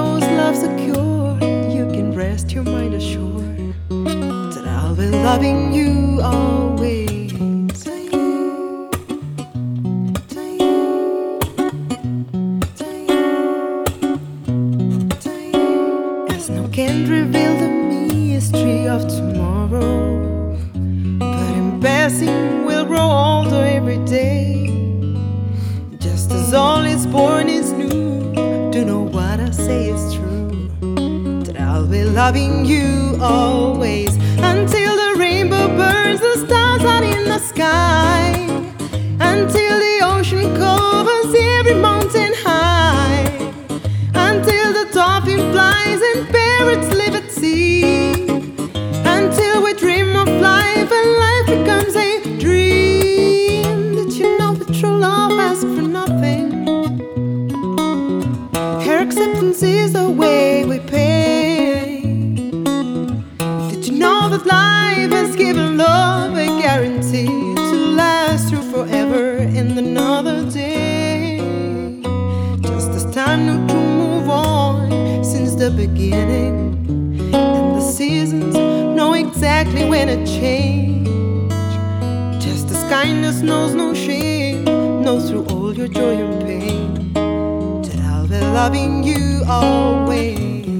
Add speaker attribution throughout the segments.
Speaker 1: knows love's a cure, you can rest your mind assured that I'll be loving you always. As no can reveal the mystery of tomorrow, but in passing we'll grow older every day. Just as all is born is new, to know what I say is true, that I'll be loving you always, until the rainbow burns the stars out in the sky, until the ocean covers every mountain high, until the dolphin flies and parrots live at sea, until we dream of life and life becomes a dream. Did you know that true love asks for nothing? Her acceptance is the way we pay. Did you know that life has given love a guarantee to last through forever and another day? Just as time knew to move on since the beginning, and the seasons know exactly when to change. Just as kindness knows no shame, knows through all your joy and pain, that I'll be loving you always.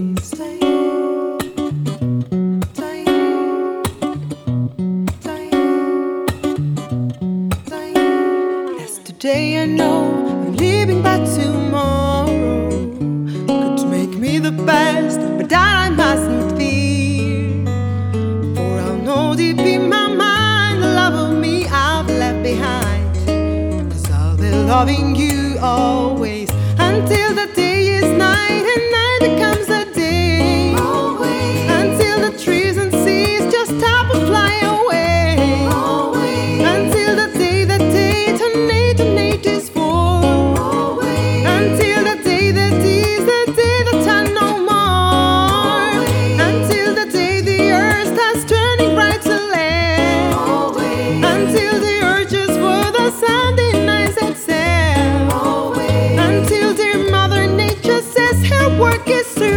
Speaker 1: As today I know I'm living by tomorrow could make me the best, but that I mustn't fear. For I'll know deep in my mind the love of me I've left behind, 'cause I'll be loving you always, until the day is night and night becomes a day. Always. Until the trees and seas just stop and fly away. Always. Until the day that eight is for. Always. Until the day that is the day that I no more. Always. Until the day the earth starts turning bright to land. Always. Until the urges for the Sunday nights excel. Always. Until dear Mother Nature says her work is through.